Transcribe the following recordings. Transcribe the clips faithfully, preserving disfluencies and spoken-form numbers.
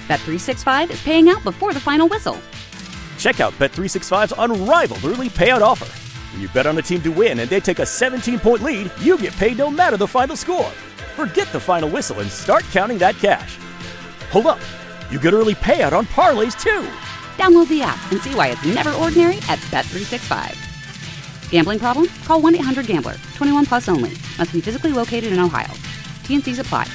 Bet three sixty-five is paying out before the final whistle. Check out Bet three sixty-five's unrivaled early payout offer. When you bet on a team to win and they take a seventeen-point lead, you get paid no matter the final score. Forget the final whistle and start counting that cash. Hold up. You get early payout on parlays, too. Download the app and see why it's never ordinary at Bet three sixty-five. Gambling problem? Call one eight hundred gambler. twenty-one plus only. Must be physically located in Ohio. T N Cs apply.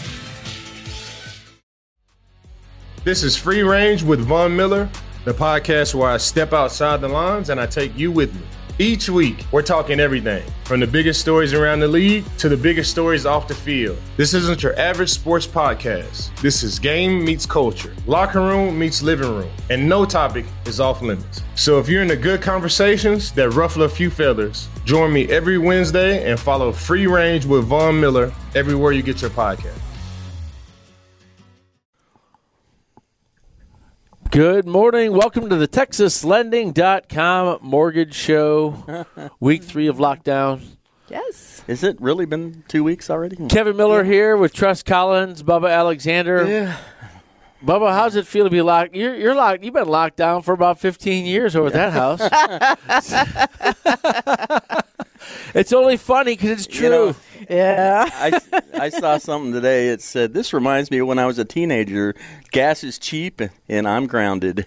This is Free Range with Von Miller, the podcast where I step outside the lines and I take you with me. Each week, we're talking everything from the biggest stories around the league to the biggest stories off the field. This isn't your average sports podcast. This is game meets culture, locker room meets living room, and no topic is off limits. So if you're into good conversations that ruffle a few feathers, join me every Wednesday and follow Free Range with Von Miller everywhere you get your podcast. Good morning. Welcome to the Texas Lending dot com Mortgage Show. Week three of lockdown. Yes. Has it really been two weeks already? Kevin Miller yeah. here with Trust Collins, Bubba Alexander. Yeah. Bubba, how's it feel to be locked? You're, you're locked. You've been locked down for about fifteen years over at that house. It's only funny because it's true. You know, yeah. I, I saw something today. It said, this reminds me of when I was a teenager. Gas is cheap and I'm grounded.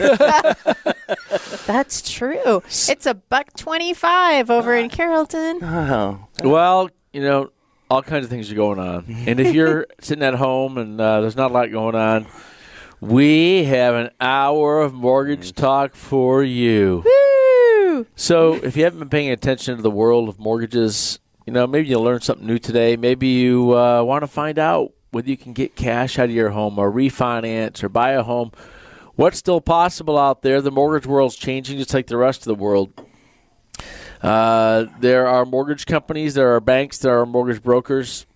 That's true. It's a buck twenty-five over in Carrollton. Oh. Well, you know, all kinds of things are going on. And if you're sitting at home and uh, there's not a lot going on, we have an hour of mortgage talk for you. Woo! So if you haven't been paying attention to the world of mortgages, you know, maybe you'll learn something new today. Maybe you uh, want to find out whether you can get cash out of your home or refinance or buy a home. What's still possible out there? The mortgage world's changing just like the rest of the world. Uh, there are mortgage companies, there are banks, there are mortgage brokers.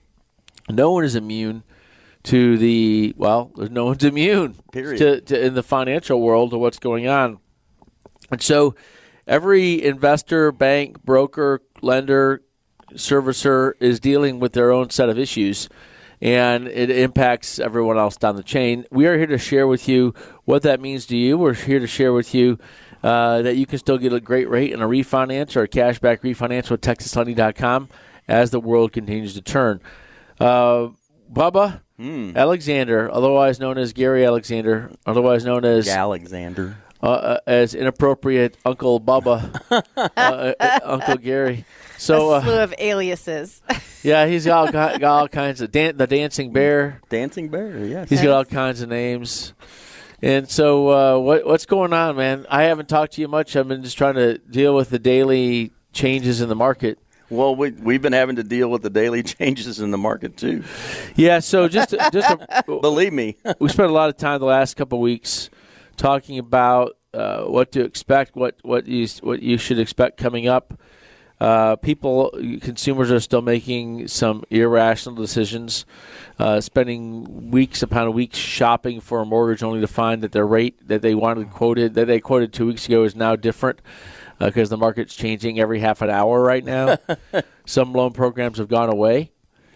No one is immune to the, well, there's no one's immune to, to in the financial world to what's going on. And so every investor, bank, broker, lender, servicer is dealing with their own set of issues, and it impacts everyone else down the chain. We are here to share with you what that means to you. We're here to share with you uh, that you can still get a great rate in a refinance or a cashback refinance with Texas Lending dot com as the world continues to turn. Uh, Bubba mm. Alexander, otherwise known as Gary Alexander, otherwise known as Alexander. Uh, uh, as inappropriate Uncle Bubba, uh, uh, Uncle Gary. So, a slew uh, of aliases. yeah, he's got, got, got all kinds of dan- the Dancing Bear. Dancing Bear, yes. He's got all kinds of names. And so, uh, what what's going on, man? I haven't talked to you much. I've been just trying to deal with the daily changes in the market. Well, we we've been having to deal with the daily changes in the market too. Yeah, so just just a, believe me, we spent a lot of time the last couple of weeks talking about uh, what to expect, what what you what you should expect coming up. Uh, people, consumers are still making some irrational decisions, uh, spending weeks upon weeks shopping for a mortgage, only to find that their rate that they wanted quoted that they quoted two weeks ago is now different because uh, the market's changing every half an hour right now. Some loan programs have gone away.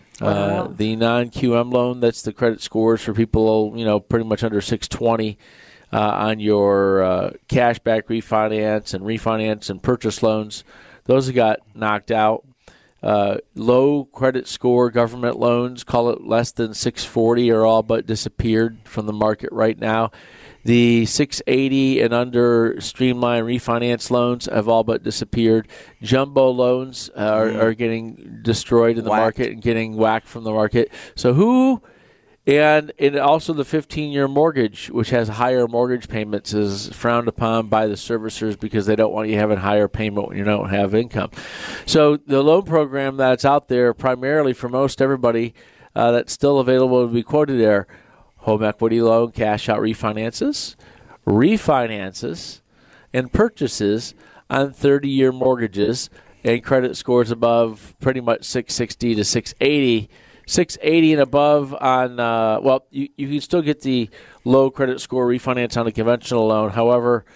Uh, the non-Q M loan, that's the credit scores for people, you know, pretty much under six twenty. Uh, on your uh, cashback refinance and refinance and purchase loans. Those have got knocked out. Uh, low credit score government loans, call it less than six forty, are all but disappeared from the market right now. The six eighty and under streamlined refinance loans have all but disappeared. Jumbo loans are, mm. are getting destroyed in the whacked. market and getting whacked from the market. So who... And, and also the fifteen-year mortgage, which has higher mortgage payments, is frowned upon by the servicers because they don't want you having higher payment when you don't have income. So the loan program that's out there primarily for most everybody uh, that's still available to be quoted there, home equity loan, cash out refinances, refinances, and purchases on thirty-year mortgages and credit scores above pretty much six sixty to six eighty. six eighty and above on, uh, well, you, you can still get the low credit score refinance on a conventional loan. However,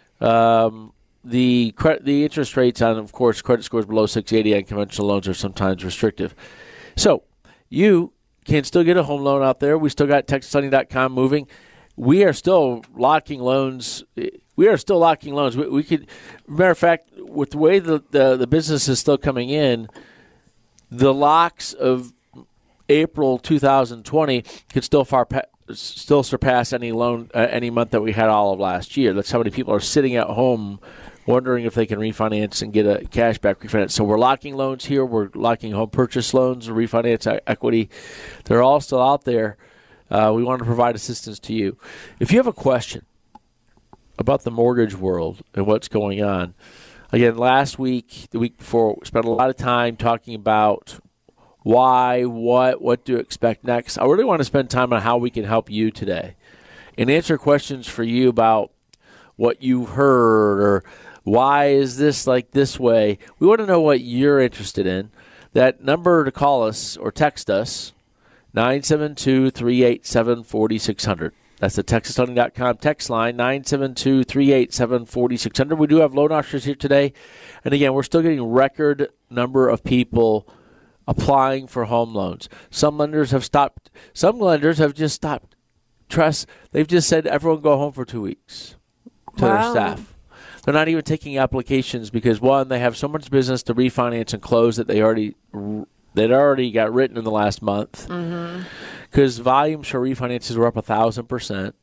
um, the cre- the interest rates on, of course, credit scores below six eighty on conventional loans are sometimes restrictive. So you can still get a home loan out there. We still got Texas Lending dot com moving. we are still locking loans. We are still locking loans. We, we could, matter of fact, with the way the, the, the business is still coming in, the locks of April two thousand twenty could still far pa- still surpass any loan uh, any month that we had all of last year. That's how many people are sitting at home wondering if they can refinance and get a cashback refinance. So we're locking loans here. We're locking home purchase loans, refinance equity. They're all still out there. Uh, we want to provide assistance to you. If you have a question about the mortgage world and what's going on, again, last week, the week before, we spent a lot of time talking about why, what, what to expect next. I really want to spend time on how we can help you today and answer questions for you about what you've heard or why is this like this way. We want to know what you're interested in. That number to call us or text us, nine seven two, three eight seven, four six zero zero. That's the texas lending dot com text line, nine seven two, three eight seven, four six zero zero. We do have loan officers here today. And again, we're still getting record number of people applying for home loans. Some lenders have stopped. Some lenders have just stopped. Trust, they've just said everyone go home for two weeks to Wow. their staff. They're not even taking applications because, one, they have so much business to refinance and close that they already that already got written in the last month. Because mm-hmm. volumes for refinances were up a thousand percent.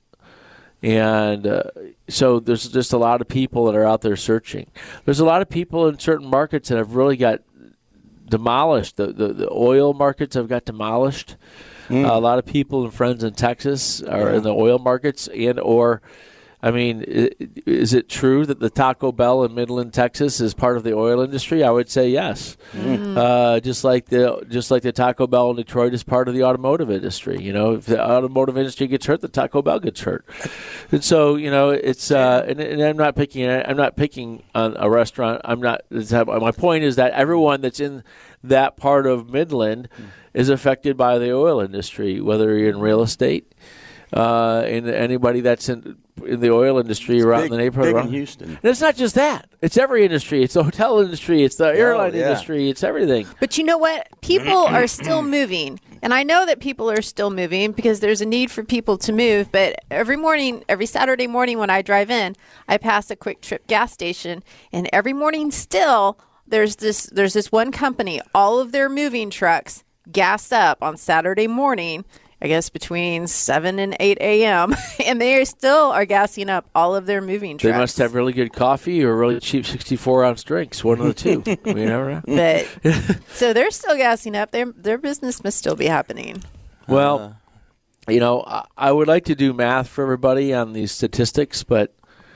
And uh, so there's just a lot of people that are out there searching. There's a lot of people in certain markets that have really got demolished. The, the, the oil markets have got demolished. Mm. Uh, a lot of people and friends in Texas are yeah. in the oil markets and or, I mean, is it true that the Taco Bell in Midland, Texas is part of the oil industry? I would say yes. Mm. Uh, just like the just like the Taco Bell in Detroit is part of the automotive industry. You know, if the automotive industry gets hurt, the Taco Bell gets hurt. And so, you know, it's uh, and, and I'm not picking I'm not picking on a restaurant. I'm not. My point is that everyone that's in that part of Midland mm. is affected by the oil industry, whether you're in real estate. Uh, and anybody that's in in the oil industry it's around big, the neighborhood big around in Houston. And it's not just that; it's every industry. It's the hotel industry. It's the airline oh, yeah. industry. It's everything. But you know what? People are still moving, and I know that people are still moving because there's a need for people to move. But every morning, every Saturday morning when I drive in, I pass a Quick Trip gas station, and every morning still there's this there's this one company. All of their moving trucks gas up on Saturday morning. I guess between seven and eight a.m., and they still are gassing up all of their moving trucks. They must have really good coffee or really cheap sixty-four ounce drinks, one of the two. We never know. But, so they're still gassing up. Their their business must still be happening. Well, uh, you know, I, I would like to do math for everybody on these statistics, but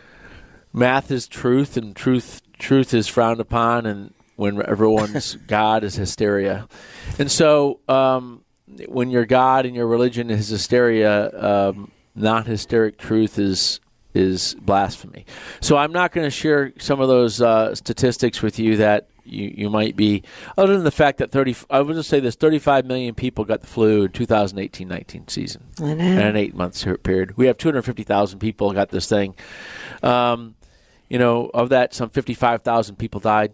math is truth, and truth truth is frowned upon, and when everyone's God is hysteria. And so um, when your God and your religion is hysteria, um, non-hysteric truth is is blasphemy. So I'm not going to share some of those uh, statistics with you that you, you might be, other than the fact that thirty, I would just say this, thirty-five million people got the flu in two thousand eighteen nineteen season. I know. In an eight-month period. We have two hundred fifty thousand people got this thing. Um, you know, of that, some fifty-five thousand people died.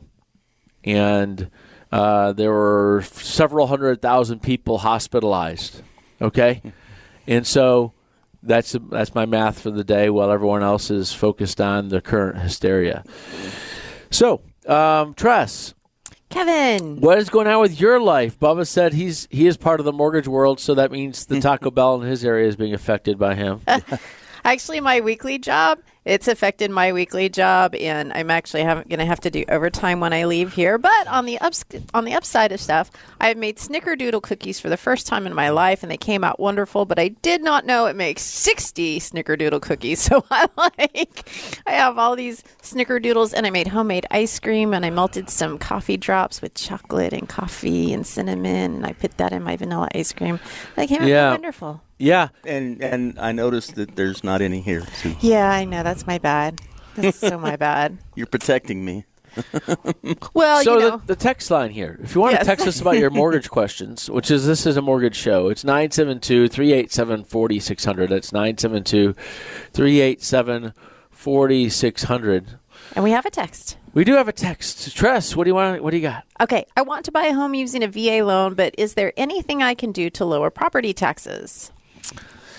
And uh, there were several hundred thousand people hospitalized. Okay? And so that's that's my math for the day while everyone else is focused on the current hysteria. So, um, Tress. Kevin. What is going on with your life? Bubba said he's he is part of the mortgage world, so that means the Taco Bell in his area is being affected by him. Actually, my weekly job, it's affected my weekly job, and I'm actually going to have to do overtime when I leave here. But on the ups- on the upside of stuff, I've made snickerdoodle cookies for the first time in my life, and they came out wonderful. But I did not know it makes sixty snickerdoodle cookies. So I like, I have all these snickerdoodles, and I made homemade ice cream, and I melted some coffee drops with chocolate and coffee and cinnamon, and I put that in my vanilla ice cream. They came out Yeah. wonderful. Yeah. And and I noticed that there's not any here, too. Yeah, I know. That's my bad. That's so my bad. You're protecting me. Well, so you know. the, the text line here, if you want Yes. to text us about your mortgage questions, which is this is a mortgage show, it's nine seven two, three eight seven, four six zero zero. That's nine seven two, three eight seven, four six zero zero. And we have a text. We do have a text. Tress, what do you want? What do you got? Okay, I want to buy a home using a V A loan, but is there anything I can do to lower property taxes?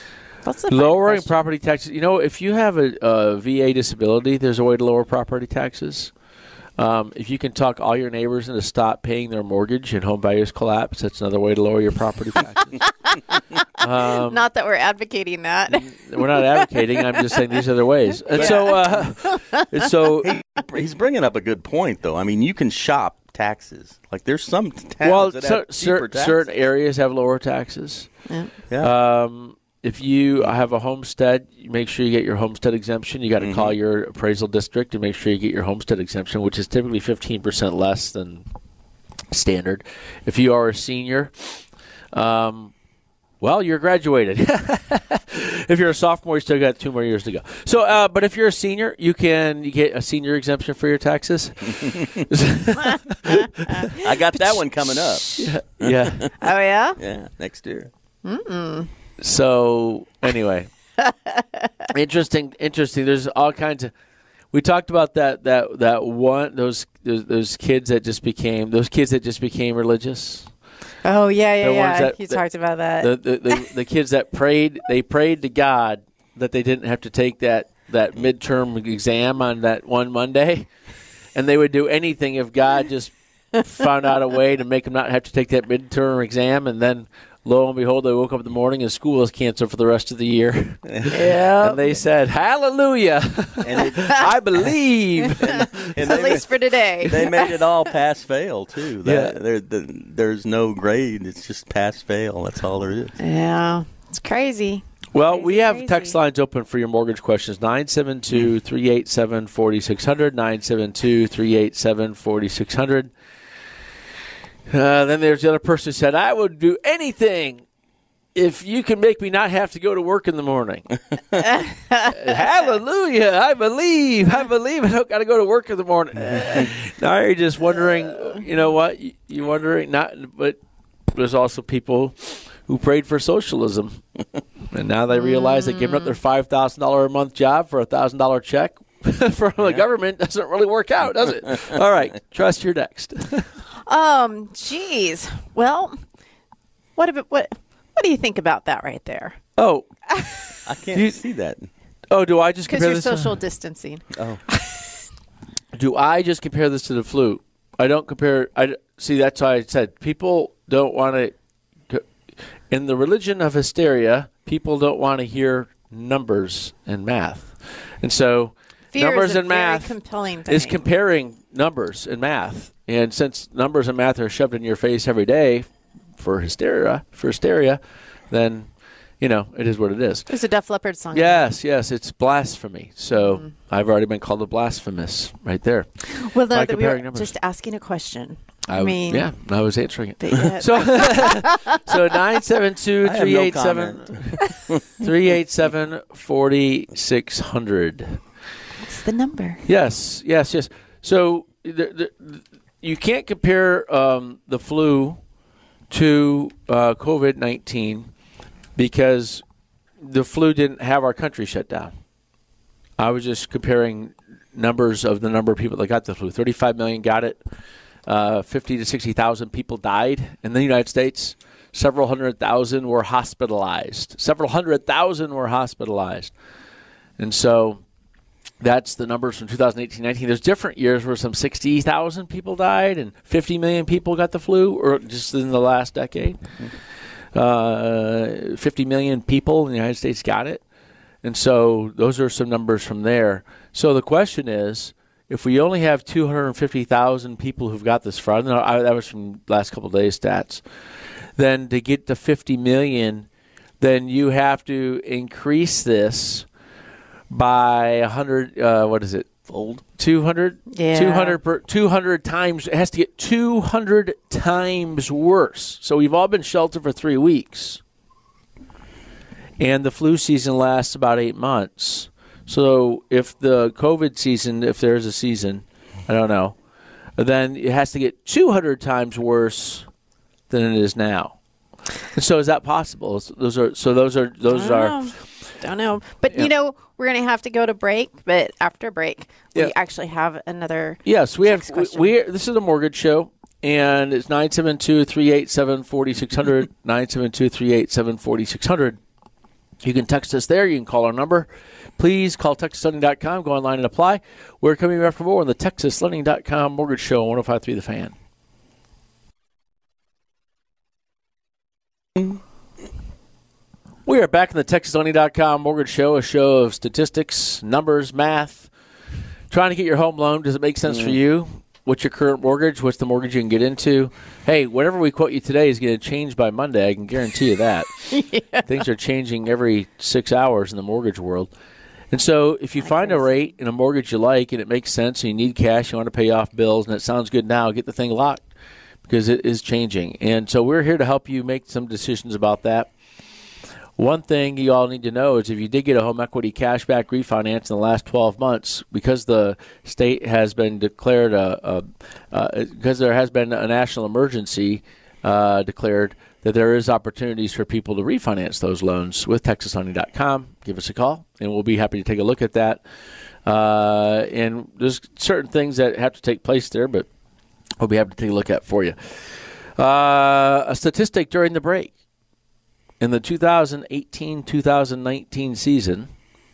That's a fine Lowering question. property taxes. You know, if you have a, a V A disability, there's a way to lower property taxes. Um, if you can talk all your neighbors into stop paying their mortgage and home values collapse, that's another way to lower your property taxes. um, Not that we're advocating that. we're not advocating. I'm just saying these are the ways. And Yeah. so, uh, and so, He's bringing up a good point, though. I mean, you can shop taxes. Like, there's some towns well, that cer- have cheaper cer- taxes. certain areas have lower taxes. Yeah. Yeah. Um, if you have a homestead, you make sure you get your homestead exemption. You got to Mm-hmm. call your appraisal district and make sure you get your homestead exemption, which is typically fifteen percent less than standard. If you are a senior, um, well, you're graduated. If you're a sophomore, you still got two more years to go. So, uh, but if you're a senior, you can you get a senior exemption for your taxes. I got that one coming up. Yeah. Oh, yeah? Yeah, next year. So anyway, interesting, interesting. There's all kinds of. We talked about that that that one those those, those kids that just became those kids that just became religious. Oh, yeah, yeah, The ones yeah. that- you that- talked about that. The, the the the kids that prayed they prayed to God that they didn't have to take that that midterm exam on that one Monday, and they would do anything if God just found out a way to make them not have to take that midterm exam, and then. Lo and behold, they woke up in the morning and school was canceled for the rest of the year. yeah. And they said, hallelujah, And it, I believe. and At they, least for today. they made it all pass fail too. That, Yeah. there, the, there's no grade. It's just pass fail. That's all there is. Yeah. It's crazy. Well, Crazy, we have crazy. text lines open for your mortgage questions, nine seven two, three eight seven, four six zero zero, nine seven two, three eight seven, four six zero zero. Uh, then there's the other person who said, I would do anything if you can make me not have to go to work in the morning. Hallelujah. I believe. I believe I don't got to go to work in the morning. Now you're just wondering, you know what? You- You're wondering, not, but there's also people who prayed for socialism. And now they realize that giving up their five thousand dollars a month job for a one thousand dollars check from the government doesn't really work out, does it? All right. Trust your next. Um, geez. Well, what about what? What do you think about that right there? Oh, I can't You- see that. oh, do I just Because compare you're this? to- social distancing. Oh, do I just compare this to the flu? I don't compare. I see. That's why I said people don't want to. In the religion of hysteria, people don't want to hear numbers and math, and so Fear numbers is a and very math compelling thing. is comparing numbers and math. And since numbers and math are shoved in your face every day for hysteria, for hysteria, then you know it is what it is. There's a Def Leppard song. Yes, yes, it's blasphemy. So Mm-hmm. I've already been called a blasphemous right there. Well, no, By that we were comparing numbers. just asking a question. I, I, mean, yeah, I was answering it. but yet- So, so nine seven two I have three no eight seven three eight seven forty six hundred. what's the number? Yes, yes, yes. So the, the, you can't compare um, the flu to uh, COVID nineteen because the flu didn't have our country shut down. I was just comparing numbers of the number of people that got the flu. thirty-five million got it. Uh, fifty to sixty thousand people died in the United States. Several hundred thousand were hospitalized. Several hundred thousand were hospitalized. And so that's the numbers from two thousand eighteen nineteen. There's different years where some sixty thousand people died and fifty million people got the flu, or just in the last decade. Uh, fifty million people in the United States got it. And so those are some numbers from there. So the question is, if we only have two hundred fifty thousand people who've got this fraud, and I, that was from last couple of days' stats, then to get to fifty million, then you have to increase this by one hundred, uh, what is it? Fold? two hundred? Yeah. two hundred, per, two hundred times. It has to get two hundred times worse. So we've all been sheltered for three weeks. And the flu season lasts about eight months. So if the COVID season, if there's a season, I don't know, then it has to get two hundred times worse than it is now. And so is that possible? Those are so those are those I are don't know. Don't know. But, Yeah. you know, we're going to have to go to break. But after break, Yeah. we actually have another. yes, we have Next we, question. we this is a mortgage show, and it's nine seven two, three eight seven, four six zero zero, nine seven two, three eight seven, four six zero zero. You can text us there. You can call our number. Please call Texas Lending dot com. Go online and apply. We're coming back for more on the Texas Lending dot com Mortgage Show on one oh five point three The Fan. We are back in the Texas Lending dot com Mortgage Show, a show of statistics, numbers, math, trying to get your home loan. Does it make sense mm. for you? What's your current mortgage? What's the mortgage you can get into? Hey, whatever we quote you today is going to change by Monday. I can guarantee you that. yeah. Things are changing every six hours in the mortgage world. And so if you I find a rate in a mortgage you like and it makes sense and you need cash, you want to pay off bills, and it sounds good now, get the thing locked because it is changing. And so we're here to help you make some decisions about that. One thing you all need to know is if you did get a home equity cashback refinance in the last twelve months, because the state has been declared a, a uh, because there has been a national emergency uh, declared, that there is opportunities for people to refinance those loans with Texas Lending dot com. Give us a call, and we'll be happy to take a look at that. Uh, and there's certain things that have to take place there, but we'll be happy to take a look at for you. Uh, a statistic during the break. In the two thousand eighteen two thousand nineteen season,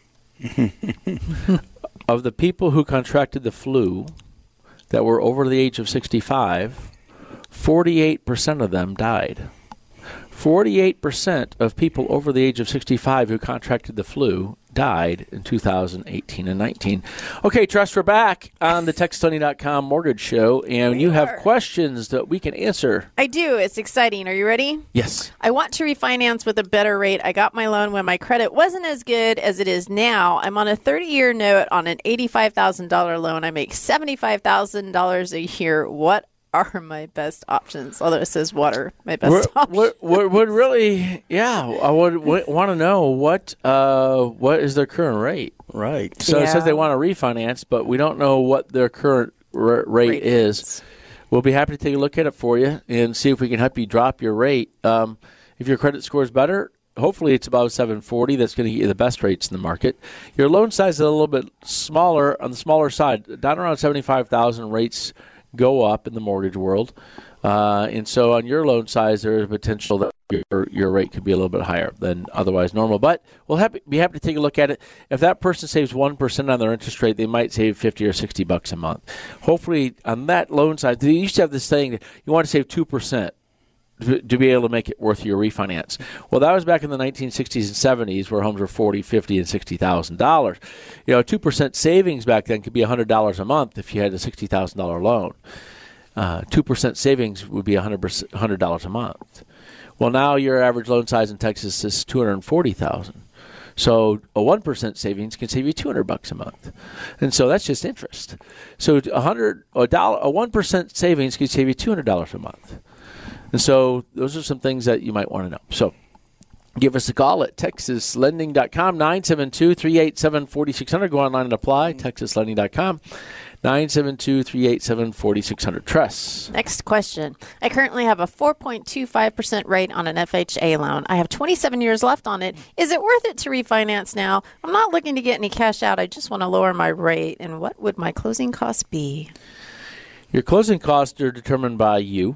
of the people who contracted the flu that were over the age of sixty-five, forty-eight percent of them died. forty-eight percent of people over the age of sixty-five who contracted the flu died in two thousand eighteen and nineteen. Okay, Trust, we're back on the Texas Lending dot com Mortgage Show, and we you have are. questions that we can answer. I do. It's exciting. Are you ready? Yes. I want to refinance with a better rate. I got my loan when my credit wasn't as good as it is now. I'm on a thirty-year note on an eighty-five thousand dollars loan. I make seventy-five thousand dollars a year. What are my best options? Although it says water, my best we're, options. Would would really, yeah, I would, would want to know what uh, what is their current rate. Right. So yeah. it says they want to refinance, but we don't know what their current r- rate, rate is. is. We'll be happy to take a look at it for you and see if we can help you drop your rate. Um, if your credit score is better, hopefully it's above seven forty. That's going to get you the best rates in the market. Your loan size is a little bit smaller, on the smaller side, down around seventy-five thousand rates go up in the mortgage world. Uh, and so on your loan size, there is a potential that your, your rate could be a little bit higher than otherwise normal. But we'll happy, be happy to take a look at it. If that person saves one percent on their interest rate, they might save fifty or sixty bucks a month. Hopefully on that loan side, they used to have this saying that you want to save two percent to, to be able to make it worth your refinance. Well, that was back in the nineteen sixties and seventies where homes were forty thousand dollars, fifty thousand dollars, and sixty thousand dollars. You know, two percent savings back then could be one hundred dollars a month if you had a sixty thousand dollars loan. Uh, two percent savings would be one hundred dollars a month. Well, now your average loan size in Texas is two hundred forty thousand dollars. So a one percent savings can save you two hundred bucks a month. And so that's just interest. So a hundred a dollar a one percent savings can save you two hundred dollars a month. And so those are some things that you might want to know. So give us a call at Texas Lending dot com, nine seven two, three eight seven, four six zero zero. Go online and apply, Texas Lending dot com, nine seven two, three eight seven, four six zero zero. Tress. Next question. I currently have a four point two five percent rate on an F H A loan. I have twenty-seven years left on it. Is it worth it to refinance now? I'm not looking to get any cash out. I just want to lower my rate. And what would my closing costs be? Your closing costs are determined by you.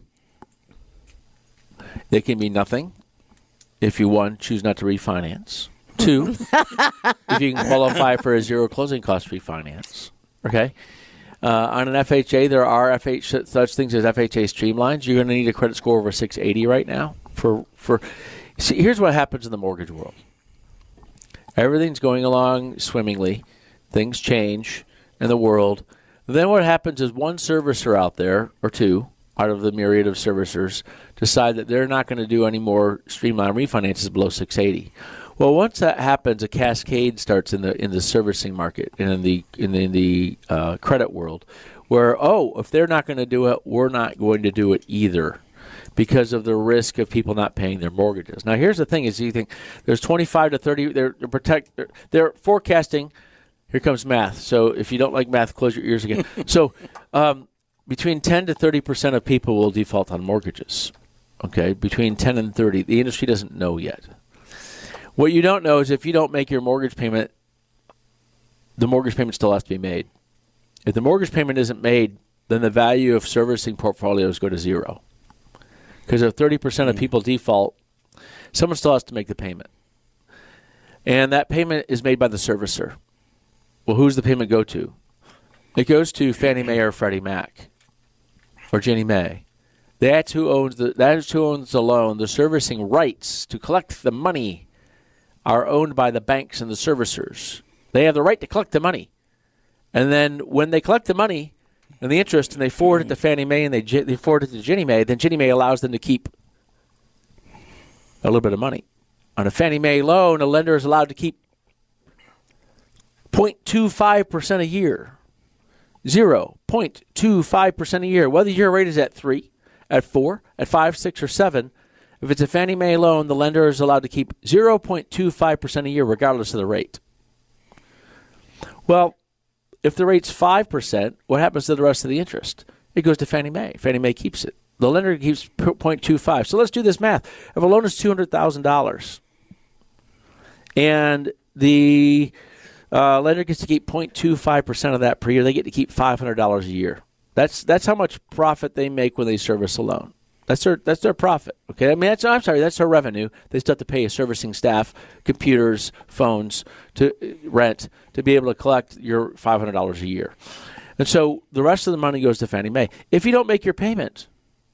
They can be nothing if you, one, choose not to refinance. Two, if you can qualify for a zero closing cost refinance. Okay? Uh, on an F H A, there are F H such things as F H A streamlines. You're going to need a credit score over six eighty right now. For for see, here's what happens in the mortgage world. Everything's going along swimmingly. Things change in the world. Then what happens is one servicer out there, or two, out of the myriad of servicers, decide that they're not going to do any more streamline refinances below six eighty. Well, once that happens, a cascade starts in the in the servicing market and in the in the, in the uh, credit world, where oh, if they're not going to do it, we're not going to do it either, because of the risk of people not paying their mortgages. Now, here's the thing: is you think there's twenty-five to thirty, they're, they're protect, they're, they're forecasting. Here comes math. So if you don't like math, close your ears again. so um, between ten to thirty percent of people will default on mortgages. Okay, between ten and thirty. The industry doesn't know yet. What you don't know is if you don't make your mortgage payment, the mortgage payment still has to be made. If the mortgage payment isn't made, then the value of servicing portfolios go to zero. Because if thirty percent of people default, someone still has to make the payment. And that payment is made by the servicer. Well, who's the payment go to? It goes to Fannie Mae or Freddie Mac or Ginnie Mae. That's who owns the that's who owns the loan. The servicing rights to collect the money are owned by the banks and the servicers. They have the right to collect the money. And then when they collect the money and the interest and they forward it to Fannie Mae and they, they forward it to Ginnie Mae, then Ginnie Mae allows them to keep a little bit of money. On a Fannie Mae loan, a lender is allowed to keep zero point two five percent a year. zero point two five percent a year. Whether your rate is at three, at four, at five, six, or seven, if it's a Fannie Mae loan, the lender is allowed to keep zero point two five percent a year regardless of the rate. Well, if the rate's five percent, what happens to the rest of the interest? It goes to Fannie Mae. Fannie Mae keeps it. The lender keeps zero point two five. So let's do this math. If a loan is two hundred thousand dollars and the uh, lender gets to keep zero point two five percent of that per year, they get to keep five hundred dollars a year. That's that's how much profit they make when they service a loan. That's their that's their profit. Okay, I mean that's I'm sorry, that's their revenue. They still have to pay a servicing staff, computers, phones to rent to be able to collect your five hundred dollars a year. And so the rest of the money goes to Fannie Mae. If you don't make your payment,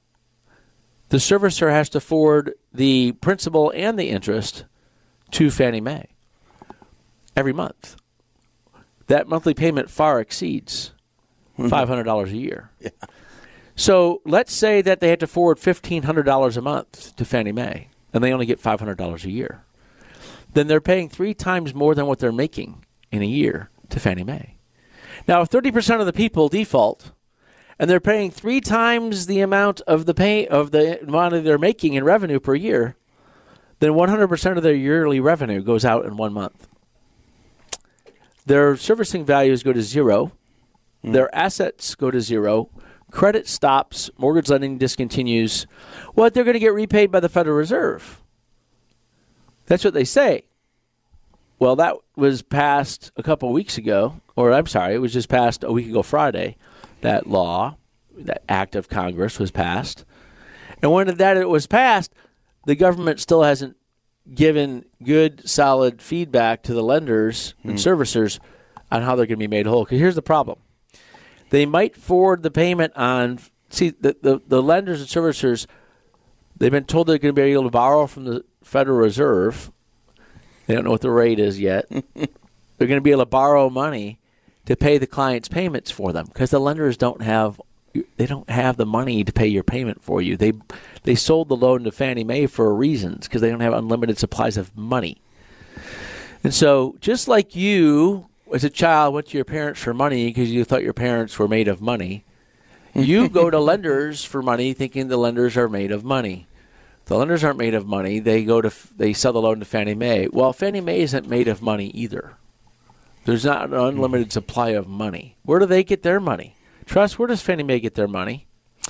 the servicer has to forward the principal and the interest to Fannie Mae every month. That monthly payment far exceeds five hundred dollars a year. Yeah. So let's say that they had to forward fifteen hundred dollars a month to Fannie Mae, and they only get five hundred dollars a year. Then they're paying three times more than what they're making in a year to Fannie Mae. Now, if thirty percent of the people default, and they're paying three times the amount of the pay of the money they're making in revenue per year, then one hundred percent of their yearly revenue goes out in one month. Their servicing values go to zero. Mm. Their assets go to zero. Credit stops. Mortgage lending discontinues. What? They're going to get repaid by the Federal Reserve. That's what they say. Well, that was passed a couple weeks ago, or I'm sorry, it was just passed a week ago Friday. That law, that act of Congress was passed. And when that it was passed, the government still hasn't given good, solid feedback to the lenders and mm. servicers on how they're going to be made whole. Because here's the problem. They might forward the payment on, see, the, the, the lenders and servicers, they've been told they're going to be able to borrow from the Federal Reserve. They don't know what the rate is yet. They're going to be able to borrow money to pay the client's payments for them because the lenders don't have they don't have the money to pay your payment for you. They they sold the loan to Fannie Mae for reasons because they don't have unlimited supplies of money. And so just like you as a child went to your parents for money because you thought your parents were made of money, you go to lenders for money thinking the lenders are made of money. The lenders aren't made of money. They go to they sell the loan to Fannie Mae. Well, Fannie Mae isn't made of money either. There's not an unlimited supply of money. Where do they get their money? Trust, where does Fannie Mae get their money?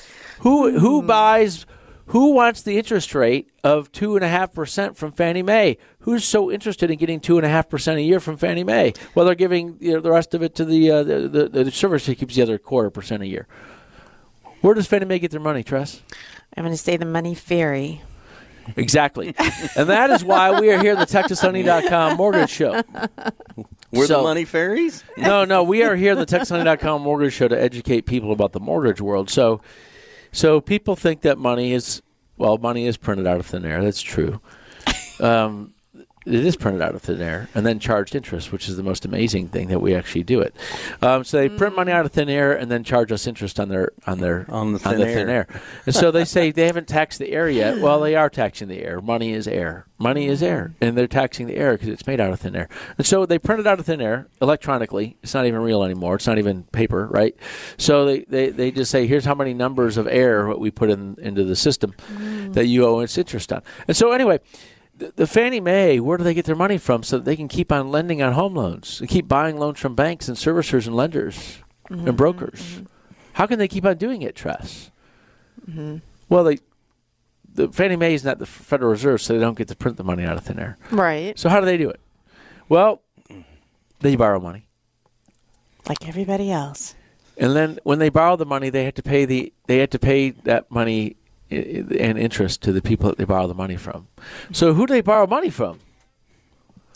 Who who buys, who wants the interest rate of two point five percent from Fannie Mae? Who's so interested in getting two point five percent a year from Fannie Mae? Well, they're giving you know, the rest of it to the, uh, the, the, the servicer who keeps the other quarter percent a year. Where does Fannie Mae get their money, Tress? I'm going to say the money fairy. Exactly. And that is why we are here at the Texas Honey dot com Mortgage Show. We're so, the money fairies? no, no. We are here at the Texas Honey dot com Mortgage Show to educate people about the mortgage world. So so people think that money is, well, money is printed out of thin air. That's true. Um, it is printed out of thin air and then charged interest, which is the most amazing thing that we actually do it. Um, so they mm. print money out of thin air and then charge us interest on their on their on the thin, on the air. thin air. And so they say they haven't taxed the air yet. Well, they are taxing the air. Money is air. Money is air, and they're taxing the air because it's made out of thin air. And so they print it out of thin air electronically. It's not even real anymore. It's not even paper, right? So they, they, they just say, here's how many numbers of air what we put in into the system mm. that you owe its interest on. And so anyway, the, the Fannie Mae, where do they get their money from so that they can keep on lending on home loans? They keep buying loans from banks and servicers and lenders mm-hmm. and brokers. Mm-hmm. How can they keep on doing it, Tress? Mm-hmm. Well, they... The Fannie Mae is not the Federal Reserve, so they don't get to print the money out of thin air. Right. So how do they do it? Well, they borrow money. Like everybody else. And then when they borrow the money, they have to pay the they have to pay that money and interest to the people that they borrow the money from. So who do they borrow money from?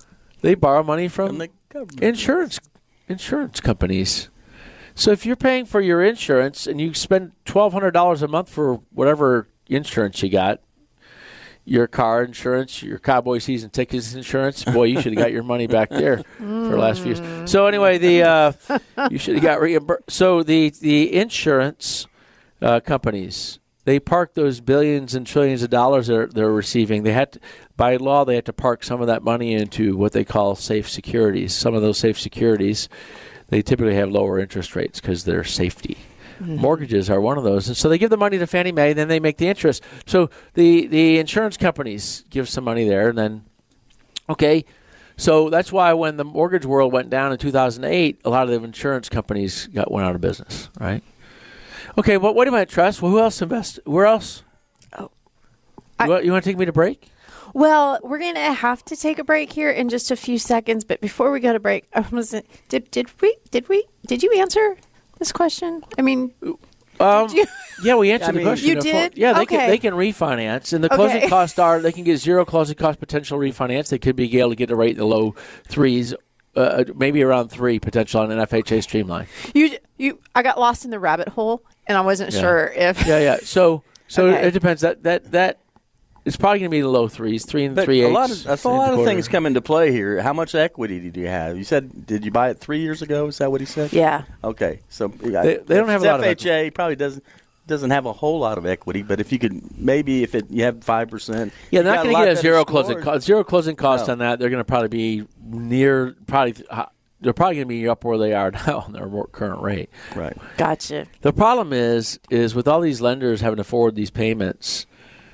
They borrow money from, From the government. insurance insurance companies. So if you're paying for your insurance and you spend twelve hundred dollars a month for whatever insurance you got, your car insurance, your cowboy season tickets insurance, boy, you should have got your money back there for the last few years. So anyway, the uh, you should have got reimbursed. So the the insurance uh, companies, they park those billions and trillions of dollars they're, they're receiving. They had to, by law, they had to park some of that money into what they call safe securities. Some of those safe securities, they typically have lower interest rates because they're safety. Mm-hmm. Mortgages are one of those. And so they give the money to Fannie Mae, then they make the interest. So the, the insurance companies give some money there, and then, okay, so that's why when the mortgage world went down in two thousand eight, a lot of the insurance companies got went out of business, right? Okay, well, what about trust? Well, who else invest? Where else? Oh, You, want, you want to take me to break? Well, we're going to have to take a break here in just a few seconds. But before we go to break, I was did did we did we did you answer this question? I mean, Um, did you? yeah, we answered I the mean- question. You Of- did? Yeah, they Okay. can they can refinance, and the closing Okay. costs are they can get zero closing cost potential refinance. They could be able to get a rate in the low threes, uh, maybe around three potential on an F H A streamline. You you I got lost in the rabbit hole, and I wasn't Yeah. sure if Yeah, yeah. So so Okay. it depends. That that that it's probably going to be the low threes, three and But three a eighths. lot of, a three lot and a of quarter. things come into play here. How much equity did you have? You said, did you buy it three years ago? Is that what he said? yeah. Okay, so They- they don't have a lot of F H A probably doesn't doesn't have a whole lot of equity, but if you could maybe if it you have five percent, Yeah, they're not going to get a zero closing cost. cost. Zero closing cost No. on that. They're going to probably be near. Probably uh, they're probably going to be up where they are now on their more current rate. Right. Gotcha. The problem is, is with all these lenders having to forward these payments,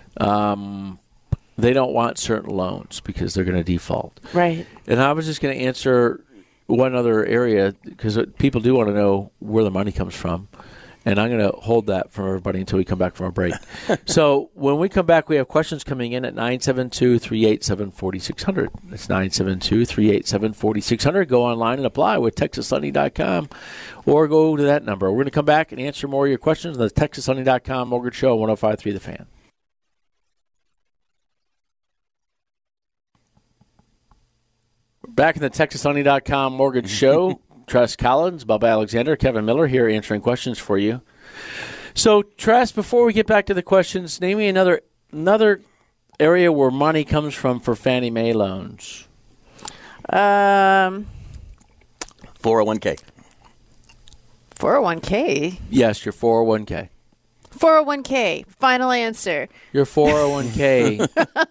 um, they don't want certain loans because they're going to default. Right. And I was just going to answer one other area because people do want to know where the money comes from. And I'm going to hold that from everybody until we come back from a break. So when we come back, we have questions coming in at nine seven two, three eight seven, four six zero zero. That's nine seven two, three eight seven, four six zero zero. Go online and apply with texas lending dot com or go to that number. We're going to come back and answer more of your questions on the texas lending dot com Mortgage Show, one oh five point three The Fan. Back in the texas lending dot com Mortgage Show. Tress Collins, Bob Alexander, Kevin Miller here answering questions for you. So, Tress, before we get back to the questions, name me another another area where money comes from for Fannie Mae loans. Um, four oh one k. four oh one k. Yes, your four oh one k. four oh one k. Final answer. Your four oh one k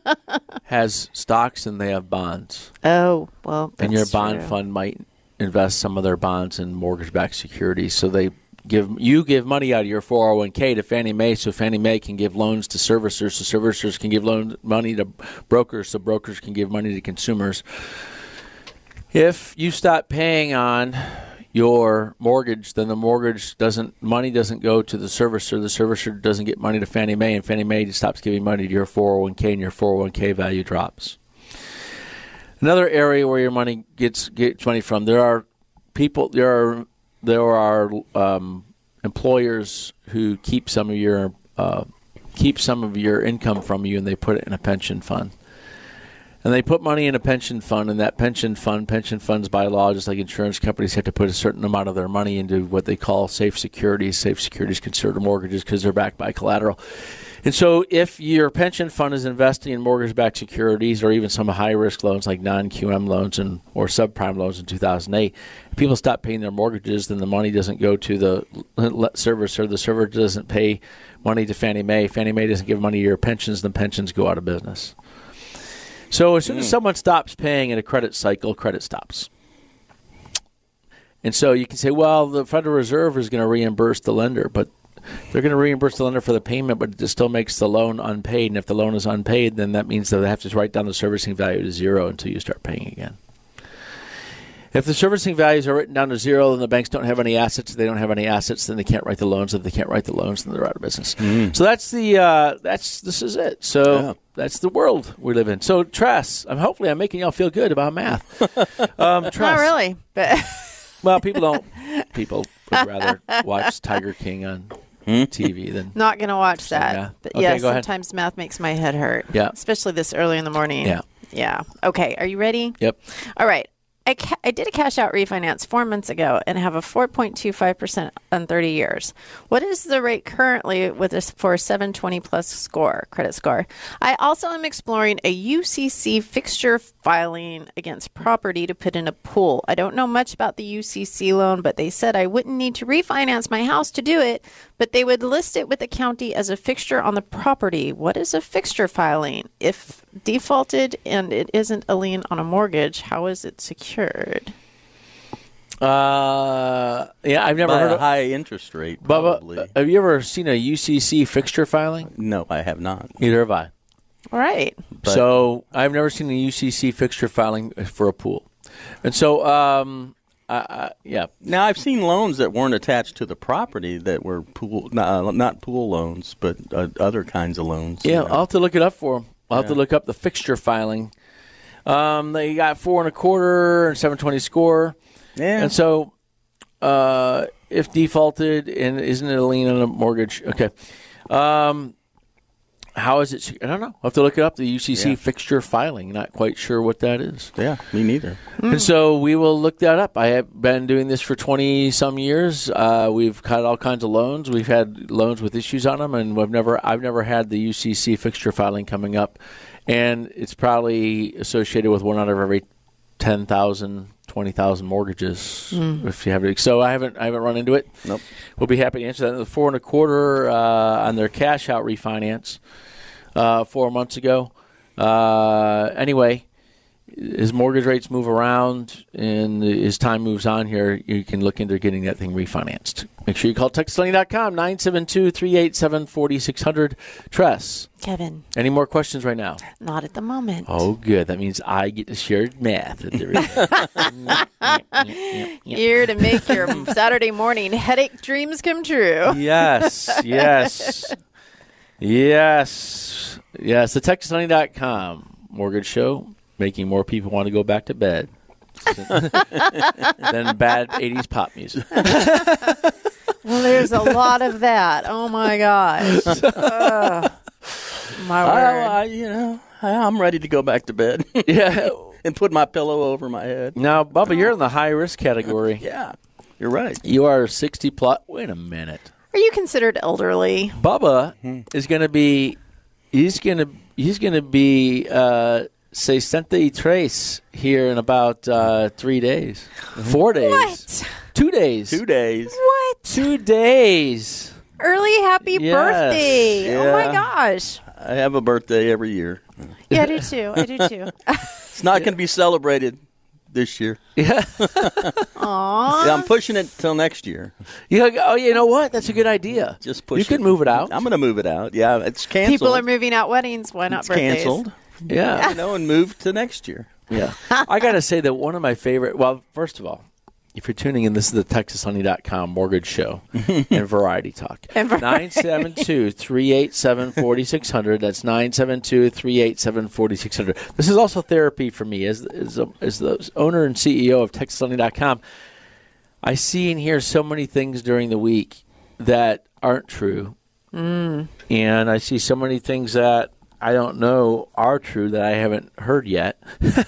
has stocks and they have bonds. Oh, well, And your that's bond true. fund might invest some of their bonds in mortgage-backed securities. So they give you give money out of your four oh one k to Fannie Mae, so Fannie Mae can give loans to servicers, so servicers can give loan money to brokers, so brokers can give money to consumers. If you stop paying on your mortgage, then the mortgage doesn't money doesn't go to the servicer. The servicer doesn't get money to Fannie Mae, and Fannie Mae stops giving money to your four oh one k, and your four oh one k value drops. Another area where your money gets gets money from, there are people, there are there are um, employers who keep some of your uh, keep some of your income from you, and they put it in a pension fund. And they put money in a pension fund, and that pension fund, pension funds by law, just like insurance companies, have to put a certain amount of their money into what they call safe securities. Safe securities considered mortgages because they're backed by collateral. And so if your pension fund is investing in mortgage-backed securities or even some high-risk loans like non-Q M loans and or subprime loans in two thousand eight, if people stop paying their mortgages, then the money doesn't go to the servicer. The servicer doesn't pay money to Fannie Mae. Fannie Mae doesn't give money to your pensions. The pensions go out of business. So as soon Mm. as someone stops paying in a credit cycle, credit stops. And so you can say, well, the Federal Reserve is going to reimburse the lender, but they're going to reimburse the lender for the payment, but it still makes the loan unpaid. And if the loan is unpaid, then that means that they have to write down the servicing value to zero until you start paying again. If the servicing values are written down to zero, then the banks don't have any assets. If they don't have any assets, then they can't write the loans. If they can't write the loans, then they're out of business. Mm. So that's the uh, that's this is it. So Yeah. that's the world we live in. So Tress, I'm hopefully I'm making y'all feel good about math. um, Tress, Not really, but Well, people don't. People would rather watch Tiger King on T V than not going to watch that. Yeah. But Okay, yes, go ahead. sometimes math makes my head hurt. Yeah. Especially this early in the morning. Yeah. Yeah. Okay. Are you ready? Yep. All right. I, ca- I did a cash out refinance four months ago and have a four point two five percent on thirty years. What is the rate currently with this for a seven twenty plus score, credit score? I also am exploring a U C C fixture filing against property to put in a pool. I don't know much about the U C C loan, but they said I wouldn't need to refinance my house to do it, but they would list it with the county as a fixture on the property. What is a fixture filing? If defaulted and it isn't a lien on a mortgage, how is it secured? Uh, yeah, I've never By heard a of high interest rate, probably. Bubba, have you ever seen a U C C fixture filing? No, I have not. Neither have I. All right. But- So I've never seen a U C C fixture filing for a pool. And so, um, I, I, yeah. Now, I've seen loans that weren't attached to the property that were pool, not, not pool loans, but uh, other kinds of loans. Yeah, you know. I'll have to look it up for them. I'll have to Yeah. look up the fixture filing. Um, they got four and a quarter and seven twenty score. Yeah. And so, uh, if defaulted and isn't it a lien on a mortgage? Okay. Um, how is it? I don't know. I'll have to look it up. The U C C Yeah. fixture filing. Not quite sure what that is. Yeah, me neither. And so we will look that up. I have been doing this for twenty some years. Uh, we've had all kinds of loans. We've had loans with issues on them, and we've never. I've never had the U C C fixture filing coming up, and it's probably associated with one out of every ten thousand, twenty thousand mortgages. If you have it, so I haven't. I haven't run into it. Nope. We'll be happy to answer that. The four and a quarter uh, on their cash out refinance uh, four months ago. Uh, anyway. As mortgage rates move around and as time moves on here, you can look into getting that thing refinanced. Make sure you call Texas Lending dot com, nine seven two, three eight seven, four six zero zero. Tress, Kevin, any more questions right now? not at the moment. Oh, good. That means I get to share math at the end. Here to make your Saturday morning headache dreams come true. Yes, yes, yes, yes. The Texas Lending dot com mortgage show. Making more people want to go back to bed than bad eighties pop music. Well, there's a lot of that. Oh, my gosh. Ugh. My I, word. I, you know, I, I'm ready to go back to bed. Yeah. And put my pillow over my head. Now, Bubba, you're in the high risk category. Yeah, you're right. You are sixty plus. Wait a minute. Are you considered elderly? Bubba is going to be. He's going to. He's going to be. Uh, Say Sente Trace here in about uh, three days, four days, What? two days, Two days. What? two days. Early happy Yes. birthday. Oh, my Yeah. gosh. I have a birthday every year. Yeah, I do too. I do too. It's not going to be celebrated this year. Yeah. Aw. Yeah, I'm pushing it till next year. You go, oh, you know what? That's a good idea. Just push You it. can move it out. I'm going to move it out. Yeah, it's canceled. People are moving out weddings. Why not It's birthdays? canceled. Yeah. You know, and move to next year. Yeah. I got to say that one of my favorite, well, first of all, if you're tuning in, this is the Texas Lending dot com mortgage show and variety talk. And variety. nine seven two, three eight seven, four six zero zero. That's nine seven two, three eight seven, four six zero zero. This is also therapy for me as, as, a, as the owner and C E O of Texas Lending dot com. I see and hear so many things during the week that aren't true. Mm. And I see so many things that I don't know are true that I haven't heard yet.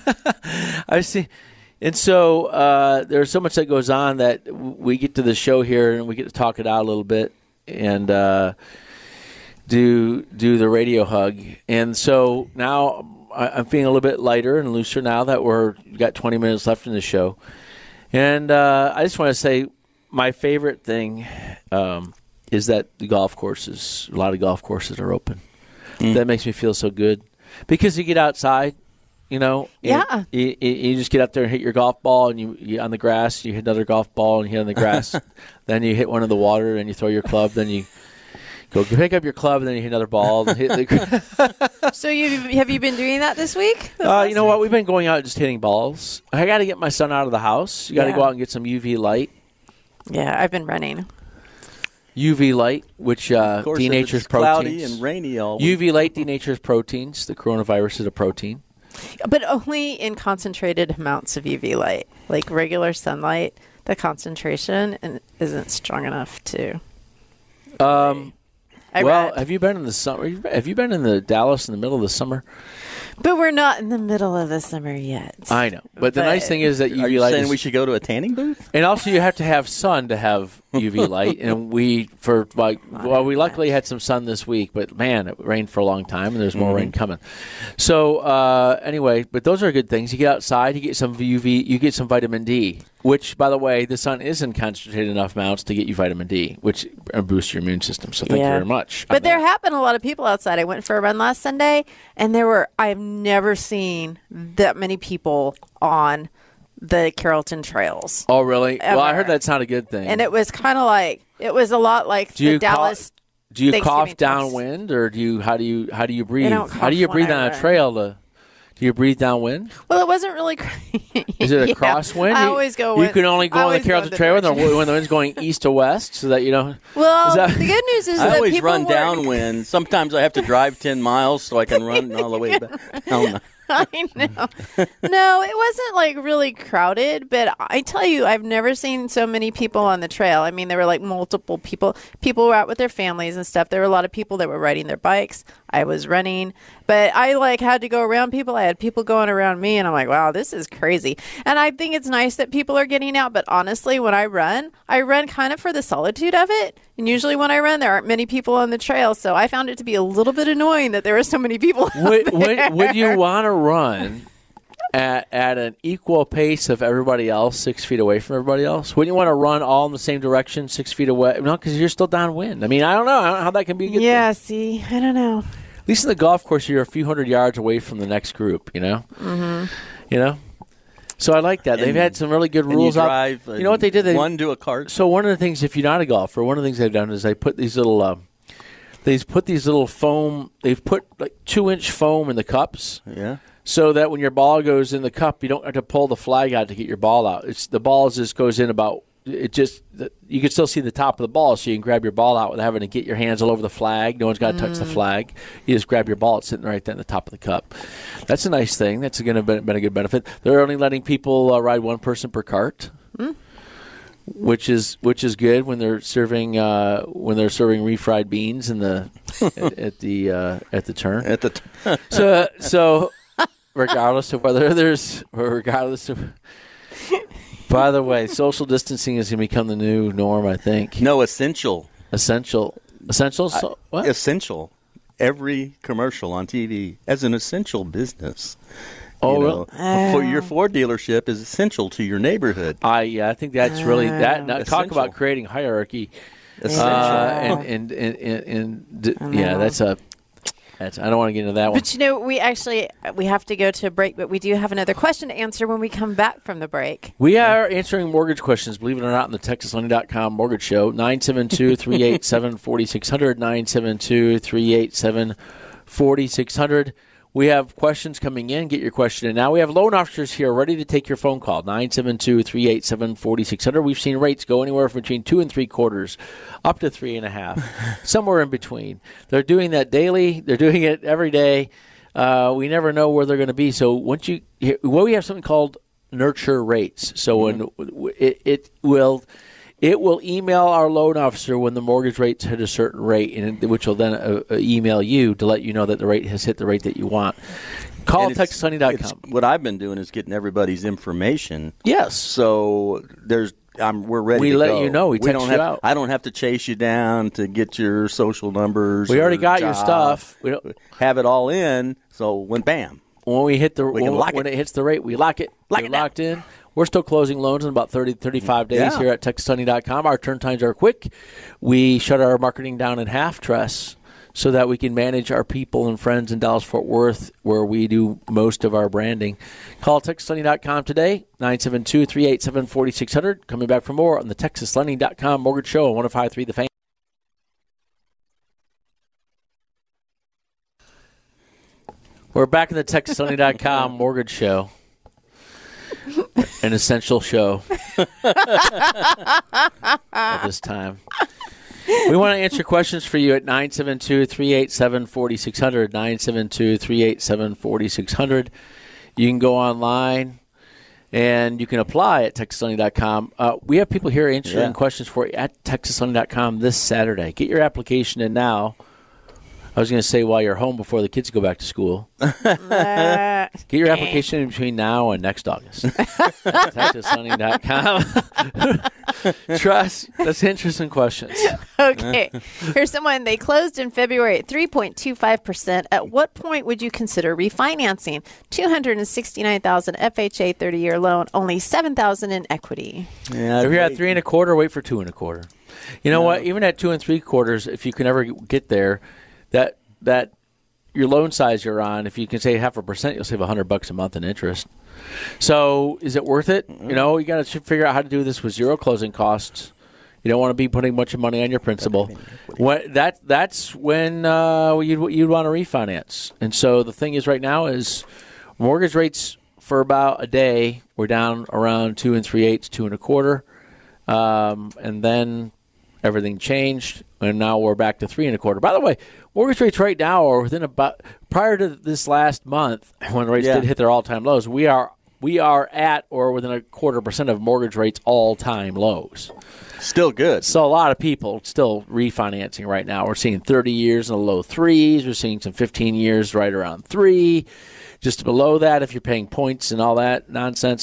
I see. And so uh, there's so much that goes on that we get to the show here and we get to talk it out a little bit and uh, do do the radio hug. And so now I, I'm feeling a little bit lighter and looser now that we're got twenty minutes left in the show. And uh, I just want to say my favorite thing um, is that the golf courses, a lot of golf courses are open. Mm. That makes me feel so good because you get outside. You know, Yeah. You, you, you just get up there and hit your golf ball, and you, you on the grass. You hit another golf ball, and you hit on the grass. Then you hit one in the water, and you throw your club. Then you go pick up your club, and then you hit another ball. And hit the So you have you been doing that this week? uh, you know what? We've been going out just hitting balls. I got to get my son out of the house. You got to Yeah. go out and get some U V light. Yeah, I've been running. U V light, which uh, Of course, if denatures it's cloudy proteins. and rainy all U V light denatures proteins. The coronavirus is a protein. But only in concentrated amounts of U V light. Like regular sunlight, the concentration in- isn't strong enough to. Um, I well, read. have you been in the summer? Have you been in the Dallas in the middle of the summer? But we're not in the middle of the summer yet. I know. But the But- nice thing is that U V Are you light saying is, we should go to a tanning booth? and also you have to have sun to have U V light. And we, for like, well, we luckily had some sun this week, but man, it rained for a long time, and there's more rain coming. So uh, anyway, but those are good things. You get outside, you get some U V, you get some vitamin D. Which, by the way, the sun is in concentrated enough amounts to get you vitamin D, which boosts your immune system. So thank Yeah. you very much. But there have been a lot of people outside. I went for a run last Sunday, and there were, I've never seen that many people on the Carrollton trails. Oh, really? Well, I Ever. heard that's not a good thing. And it was kind of like, it was a lot like Do you the Dallas. cough, do you cough Thanksgiving toast. downwind, or do you how do you how do you breathe? don't How do you cough when breathe I on a run. trail? To do you breathe downwind? Well, it wasn't really. Is it a Yeah. crosswind? I You- always go. You with- can only I go on the always go Carrollton the Trail when the, direction. when the wind's going east to west, so that you don't. Well, Is that- the good news is I that always people run weren't- downwind. Sometimes I have to drive ten miles so I can run all the way back. down. I know. No, it wasn't like really crowded, but I tell you, I've never seen so many people on the trail. I mean, there were like multiple people. People were out with their families and stuff. There were a lot of people that were riding their bikes. I was running, but I like had to go around people. I had people going around me, and I'm like, wow, this is crazy. And I think it's nice that people are getting out, but honestly, when I run, I run kind of for the solitude of it. And usually when I run, there aren't many people on the trail, so I found it to be a little bit annoying that there were so many people out Would, there. would, would you want to run at, at an equal pace of everybody else, six feet away from everybody else? Wouldn't you want to run all in the same direction, six feet away? No, because you're still downwind. I mean, I don't know. I don't know how that can be a good Yeah, thing. see, I don't know. At least in the golf course, you're a few hundred yards away from the next group, you know? Mm-hmm. You know? So I like that. They've And- had some really good And rules you out. drive You know what they did? They, one to a cart. So one of the things, if you're not a golfer, one of the things they've done is they put these little, uh, they've put these little foam. They've put like two inch foam in the cups, Yeah. so that when your ball goes in the cup, you don't have to pull the flag out to get your ball out. It's the ball just goes in about. It just you can still see the top of the ball, so you can grab your ball out without having to get your hands all over the flag. No one's got to touch the flag. You just grab your ball; it's sitting right there in the top of the cup. That's a nice thing. That's going to be been a good benefit. They're only letting people uh, ride one person per cart. Which is which is good when they're serving uh, when they're serving refried beans in the at, at the uh, at the turn. At the t- So so regardless of whether there's or regardless of. By the way, social distancing is going to become the new norm. I think no essential. essential essential. So, what? Essential. Every commercial on T V as an essential business. Oh, You really? know, for your Ford dealership is essential to your neighborhood. I yeah, I think that's really that. Now, talk Essential. about creating hierarchy. Essential. Uh, and and and, and, and d- yeah, that's a. That's, I don't want to get into that one. But you know, we actually we have to go to a break, but we do have another question to answer when we come back from the break. We are answering mortgage questions, believe it or not, in the Texas Lending dot com mortgage show. nine seven two, three eight seven, four six zero zero, nine seven two, three eight seven, four six zero zero. We have questions coming in. Get your question in now. We have loan officers here ready to take your phone call. nine seven two, three eight seven, four six zero zero. We've seen rates go anywhere from between two and three quarters up to three and a half, somewhere in between. They're doing that daily. They're doing it every day. Uh, we never know where they're going to be. So once you, well, we have something called nurture rates. So when it, it will. It will email our loan officer when the mortgage rates hit a certain rate, and which will then uh, uh, email you to let you know that the rate has hit the rate that you want. Call And it's- Texas Lending dot com. it's- What I've been doing is getting everybody's information. Yes. So there's, I'm, we're ready. We to let go. you know. We text don't you have, out. I don't have to chase you down to get your social numbers. We already or got your job. stuff. We don't, Have it all in. So when bam, when we hit the We can when, lock when it. it hits the rate, we lock it. Lock We're it down. locked in. We're still closing loans in about thirty, thirty-five days Yeah. here at Texas Lending dot com. Our turn times are quick. We shut our marketing down in half, Tress, so that we can manage our people and friends in Dallas-Fort Worth, where we do most of our branding. Call Texas Lending dot com today, nine seven two, three eight seven, four six zero zero. Coming back for more on the Texas Lending dot com Mortgage Show on one oh five point three The Fan. We're back in the Texas Lending dot com Mortgage Show. An essential show at this time. We want to answer questions for you at nine seven two, three eight seven, four six zero zero, nine seven two, three eight seven, four six zero zero. You can go online and you can apply at Texas Lending dot com. Uh, we have people here answering Yeah. questions for you at Texas Lending dot com this Saturday. Get your application in now. I was going to say while you're home before the kids go back to school. Get your application in between now and next August. Texas Honey dot com. Trust. That's interesting questions. Okay. Here's someone. They closed in February at three point two five percent. At what point would you consider refinancing? two hundred sixty-nine thousand dollars F H A thirty-year loan, only seven thousand dollars in equity. Yeah, If you're at three and a quarter, wait for two and a quarter. You know No. what? Even at two and three quarters, if you can ever get there, that that your loan size you're on, if you can say half a percent, you'll save a hundred bucks a month in interest. So, is it worth it? You know, you got to figure out how to do this with zero closing costs. You don't want to be putting a bunch of money on your principal. When, that that's when uh, you'd you'd want to refinance. And so the thing is, right now is mortgage rates for about a day we're down around two and three eighths, two and a quarter, um, and then everything changed, and now we're back to three and a quarter. By the way, mortgage rates right now are within about prior to this last month when rates Yeah. did hit their all-time lows. We are we are at or within a quarter percent of mortgage rates all-time lows. Still good. So a lot of people still refinancing right now. We're seeing thirty years in the low threes. We're seeing some fifteen years right around three. Just below that, if you're paying points and all that nonsense.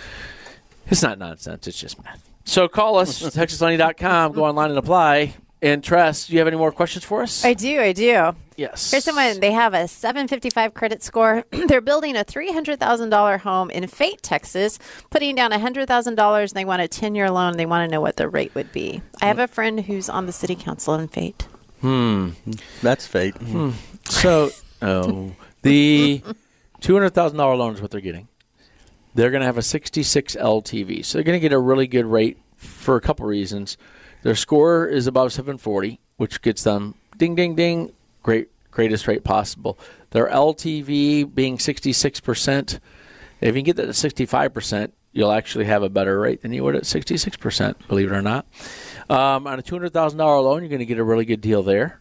It's not nonsense. It's just math. So call us, Texas Honey dot com. Go online and apply. And Tress, do you have any more questions for us? I do, I do. Yes. Here's someone. They have a seven fifty-five credit score. They're building a three hundred thousand dollars home in Fate, Texas, putting down one hundred thousand dollars, and they want a ten-year loan. They want to know what the rate would be. I have a friend who's on the city council in Fate. Hmm. That's fate. Hmm. So, oh, the two hundred thousand dollars loan is what they're getting. They're going to have a sixty-six L T V. So they're going to get a really good rate for a couple reasons. Their score is above seven forty, which gets them ding, ding, ding, great, greatest rate possible. Their L T V being sixty-six percent, if you can get that to sixty-five percent, you'll actually have a better rate than you would at sixty-six percent, believe it or not. Um, on a two hundred thousand dollars loan, you're going to get a really good deal there.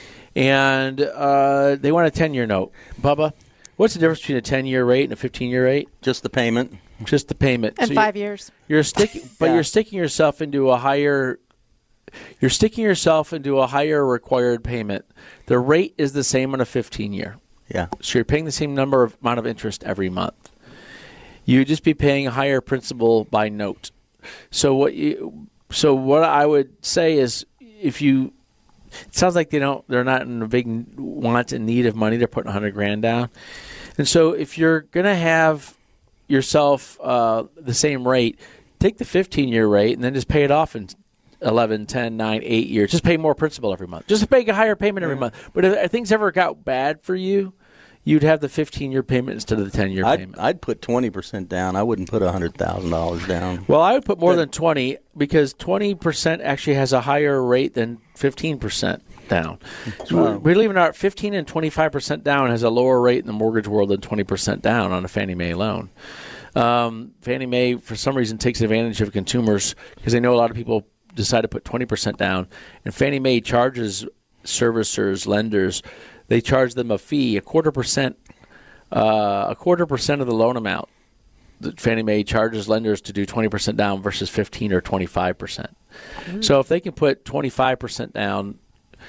And uh, they want a ten-year note. Bubba, what's the difference between a ten-year rate and a fifteen-year rate? Just the payment. Just the payment. And So five you're, years. You're sticking, but Yeah. you're sticking yourself into a higher. You're sticking yourself into a higher required payment. The rate is the same on a fifteen-year. Yeah. So you're paying the same number of amount of interest every month. You'd just be paying a higher principal by note. So what you, so what I would say is, if you, it sounds like they don't, they're not in a big want and need of money. They're putting a hundred grand down, and so if you're gonna have yourself uh, the same rate, take the fifteen-year rate and then just pay it off in eleven, ten, nine, eight years. Just pay more principal every month. Just pay a higher payment every month. But if, if things ever got bad for you, you'd have the fifteen-year payment instead of the ten-year I'd, payment. I'd put twenty percent down. I wouldn't put one hundred thousand dollars down. Well, I would put more than twenty because twenty percent actually has a higher rate than fifteen percent down. So Wow. believe it or not, fifteen and twenty-five percent down has a lower rate in the mortgage world than twenty percent down on a Fannie Mae loan. Um, Fannie Mae, for some reason, takes advantage of consumers because they know a lot of people decide to put twenty percent down. And Fannie Mae charges servicers, lenders, they charge them a fee, a quarter percent, uh, a quarter percent of the loan amount. That Fannie Mae charges lenders to do twenty percent down versus fifteen or twenty-five percent. Mm-hmm. So if they can put twenty-five percent down,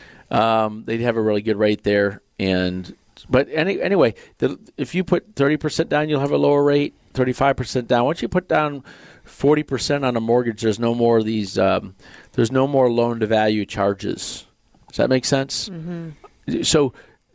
um, they'd have a really good rate there. And but any, anyway, the, if you put thirty percent down, you'll have a lower rate. thirty-five percent down. Once you put down forty percent on a mortgage, there's no more of these. Um, there's no more loan to value charges. Does that make sense? Mm-hmm. So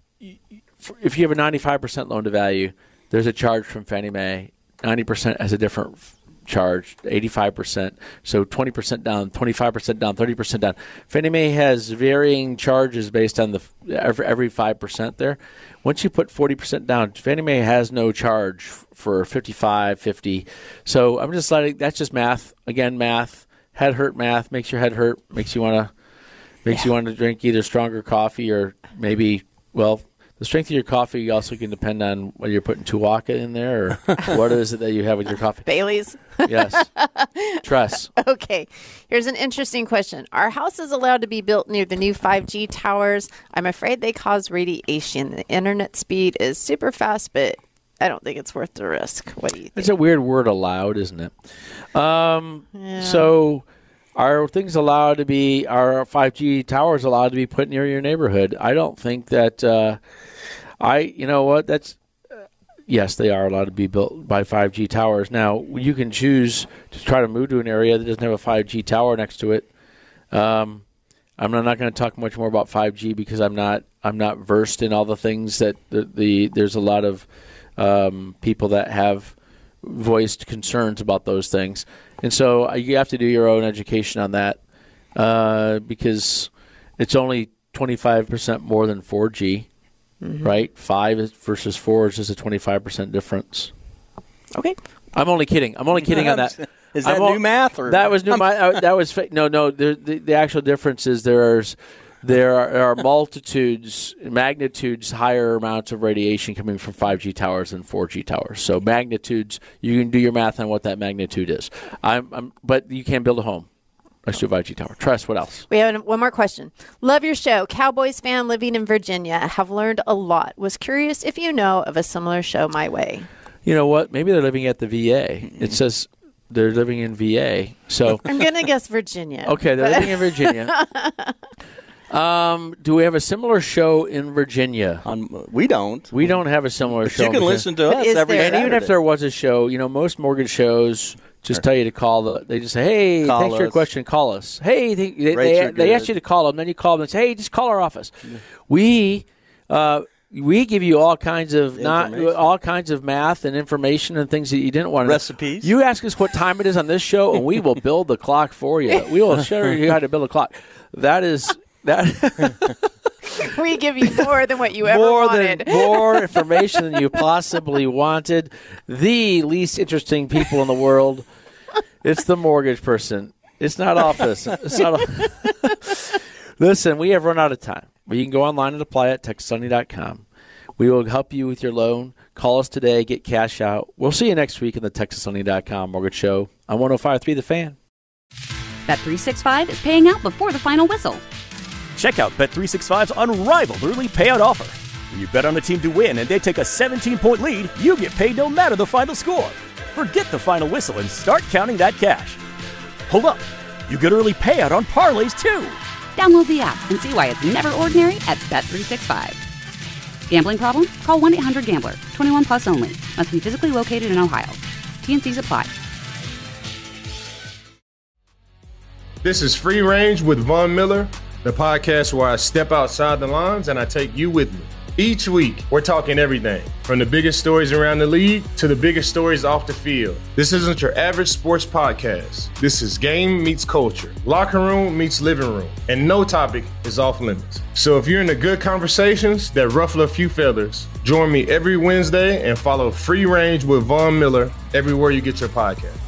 if you have a ninety-five percent loan to value, there's a charge from Fannie Mae. ninety percent has a different charge, eighty-five percent. So twenty percent down, twenty-five percent down, thirty percent down. Fannie Mae has varying charges based on the every, every five percent there. Once you put forty percent down, Fannie Mae has no charge for fifty-five, fifty. So I'm just letting, that's just math. Again, math. Head hurt math makes your head hurt, makes you want to makes yeah. you want to drink either stronger coffee or maybe, well, the strength of your coffee also can depend on whether you're putting Tuwaka in there or what is it that you have with your coffee. Bailey's. Yes. Tress. Okay. Here's an interesting question. Are houses allowed to be built near the new five G towers? I'm afraid they cause radiation. The internet speed is super fast, but I don't think it's worth the risk. What do you think? It's a weird word, allowed, isn't it? Um, yeah. So are things allowed to be, are five G towers allowed to be put near your neighborhood? I don't think that, uh, I, you know what, that's, uh, yes, they are allowed to be built by five G towers. Now, you can choose to try to move to an area that doesn't have a five G tower next to it. Um, I'm not going to talk much more about five G because I'm not, I'm not versed in all the things that the, the there's a lot of um, people that have voiced concerns about those things. And so uh, you have to do your own education on that uh, because it's only twenty-five percent more than four G, mm-hmm. right? five versus four is just a twenty-five percent difference. Okay. I'm only kidding. I'm only kidding on that. Is that I'm new all, math? Or that was new math. That was fake. No, no. The, the, the actual difference is there's there are, there are multitudes, magnitudes, higher amounts of radiation coming from five G towers than four G towers. So magnitudes, you can do your math on what that magnitude is. I'm, I'm but you can't build a home next to a five G tower. Tress, what else? We have one more question. Love your show. Cowboys fan living in Virginia. Have learned a lot. Was curious if you know of a similar show my way. You know what? Maybe they're living at the V A. It says they're living in V A. So I'm going to guess Virginia. Okay, they're living in Virginia. Um, do we have a similar show in Virginia? Um, we don't. We don't have a similar but show. You can listen to us every And Saturday. even if there was a show, you know, most mortgage shows just tell you to call. The, they just say, hey, call thanks us. for your question. Call us. Hey, they, they, Rates they, are they good. ask you to call them. Then you call them and say, hey, just call our office. Yeah. We... Uh, We give you all kinds of not all kinds of math and information and things that you didn't want to recipes. Know. You ask us what time it is on this show, and we will build the clock for you. We will show you how to build a clock. That is that. We give you more than what you ever more wanted. Than, more information than you possibly wanted. The least interesting people in the world. It's the mortgage person. It's not office. It's not. Listen, we have run out of time. But you can go online and apply at texas sunny dot com. We will help you with your loan. Call us today. Get cash out. We'll see you next week in the texas sunny dot com Mortgage Show on one oh five point three The Fan. Bet three sixty-five is paying out before the final whistle. Check out Bet three sixty-five's unrivaled early payout offer. When you bet on a team to win and they take a seventeen-point lead, you get paid no matter the final score. Forget the final whistle and start counting that cash. Hold up. You get early payout on parlays, too. Download the app and see why it's never ordinary at Bet three sixty-five. Gambling problem? Call one eight hundred gambler. twenty-one plus only. Must be physically located in Ohio. T and C's apply. This is Free Range with Von Miller, the podcast where I step outside the lines and I take you with me. Each week, we're talking everything from the biggest stories around the league to the biggest stories off the field. This isn't your average sports podcast. This is game meets culture, locker room meets living room, and no topic is off limits. So if you're into good conversations that ruffle a few feathers, join me every Wednesday and follow Free Range with Von Miller everywhere you get your podcast.